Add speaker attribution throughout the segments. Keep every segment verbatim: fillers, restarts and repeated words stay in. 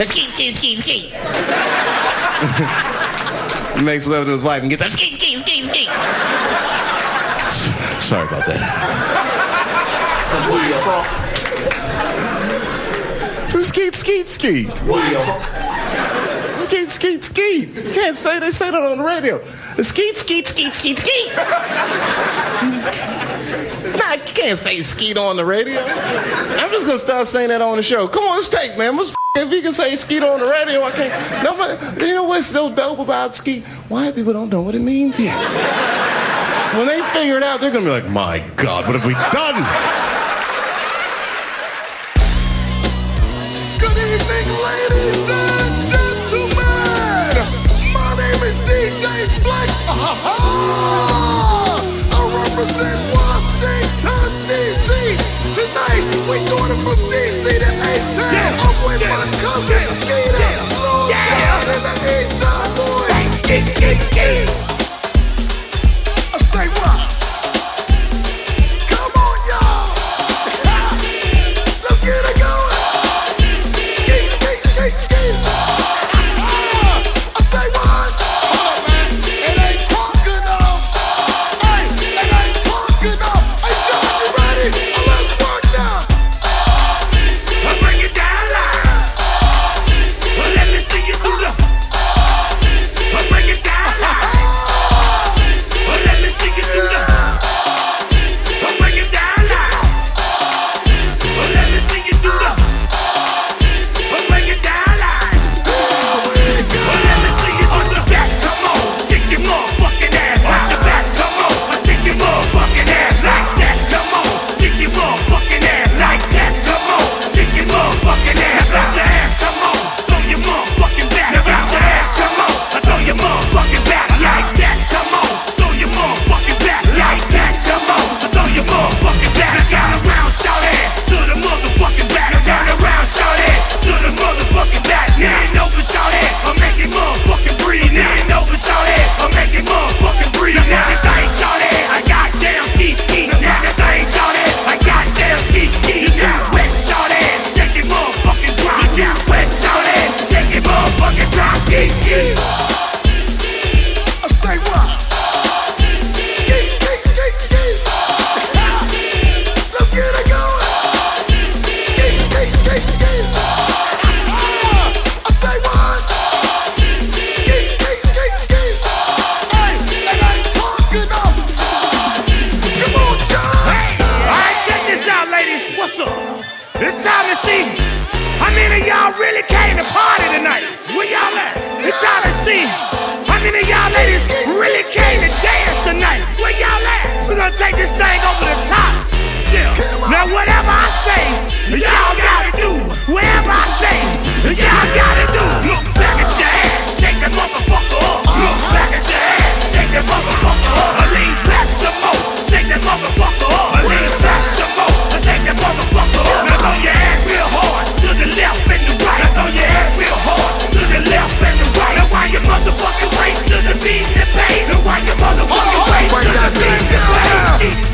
Speaker 1: Ski, ski, ski, ski. He makes love to his wife and gets up. Ski, ski, ski, ski. Sorry about that. Skeet, skeet, skeet. Skeet, skeet, skeet. You can't say, they say that on the radio. Skeet, skeet, skeet, skeet, skeet. Nah, you can't say skeet on the radio. I'm just gonna start saying that on the show. Come on, let's take, man. Let's if you can say skeet on the radio, I can't. Nobody, you know what's so dope about skeet? White people don't know what it means yet. When they figure it out, they're gonna be like, my God, what have we done?
Speaker 2: Good evening, ladies and gentlemen. My name is D J Flex. Uh-huh. I represent Washington, D C Tonight, we going from D C to A-Town. Yeah, I'm with yeah, my cousin yeah, Skeeter, yeah, Lil yeah. John, and the Eastside Boys. Skeet, skeet, skeet. I say what? Come on, y'all. Let's get it going. Skeet, skeet, skeet, skeet. I say what? Hold up, man. It ain't crunk enough. Hey, it ain't crunk enough. Hey, John, you ready? Oh, let's work now.
Speaker 3: I'll bring it down live. Well, let me see you do the. I'll bring it down live. Well, let me see you do the. I'll bring it down live. Well, let me see you do the. I'll bring it down live. Well, let me see you on the back. Come on, stick your motherfucking ass out your back. Come on, stick your motherfucking ass like that. Come on, stick your motherfucking ass like that. Come on, stick your motherfucking ass out your ass. Come on, throw your motherfucking back out your ass. Come on, throw your motherfucking back like that. Come on, throw your motherfucking back like that. Come on, throw your motherfucking back. Turn around, shout it to the motherfucking back. Turn around, shout it to the motherfucking back. Nigga over, shout it. I'm making motherfucking breathe. Nigga over, shout it. I'm making motherfucking breathe. Nigga thing, shout it. I got damn ski ski. Nigga thing, shout it. I got damn ski ski. You got wet, shout it. Shake it motherfucking dry. You got wet, shout it. Shake it motherfucking dry. Ski ski.
Speaker 2: I say what? Skeet, skeet, skeet, skeet. Let's get it going. Skeet, skeet, skeet, skeet. I say what? Skeet, skeet, skeet, skeet. Hey, it ain't crunk enough. Come on, John.
Speaker 3: Alright, check this out, ladies. What's up? It's time to see how many of y'all really came to party tonight. Where y'all at? It's time to see how many of y'all ladies really came to dance tonight. Where y'all at? We're gonna take this thing over the top. Yeah. Now whatever I say, y'all gotta do. Whatever I say, y'all gotta do. Look back at your ass, shake that motherfucker up. Look back at your ass, shake that motherfucker up. Lean back some more, shake that motherfucker up. Lean back some more, shake that motherfucker up. Now throw your ass real hard to the left and the right. Now throw your ass real hard to the left and the right. Now why your motherfucking waist to the beat and the bass? Now why your motherfucking waist to the beat and the bass?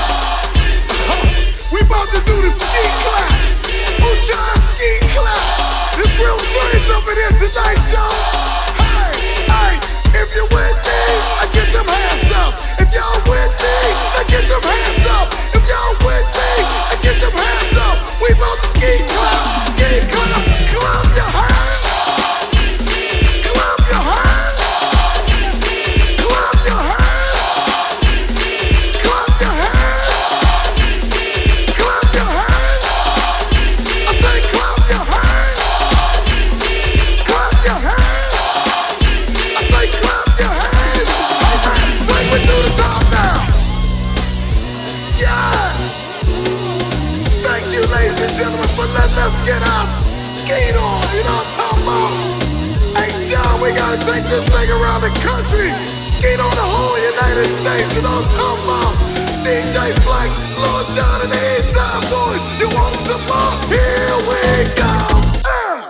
Speaker 2: We about to do the ski clap. Who trying to ski clap? It's real serious up in here tonight, y'all. Hey, hey, if you're with me, I get them hands up. If y'all with me, I get them hands up. If y'all with me, I get them hands up. We about to ski clap, ski clap, clap your hands. Clap your hands. Clap your hands. Clap your hands. Clap your hands. I say clap your hands. Clap your hands. I say clap your hands. Take me to the top now. Yeah. Thank you, ladies and gentlemen, for letting us get our skate on. You know what I'm talking about? Hey, John, we gotta take this thing around the country. Skate on the whole United States. You know what I'm talking about? D J Flex, Lil John, and the Eastside Boys. You want some more? Here we go.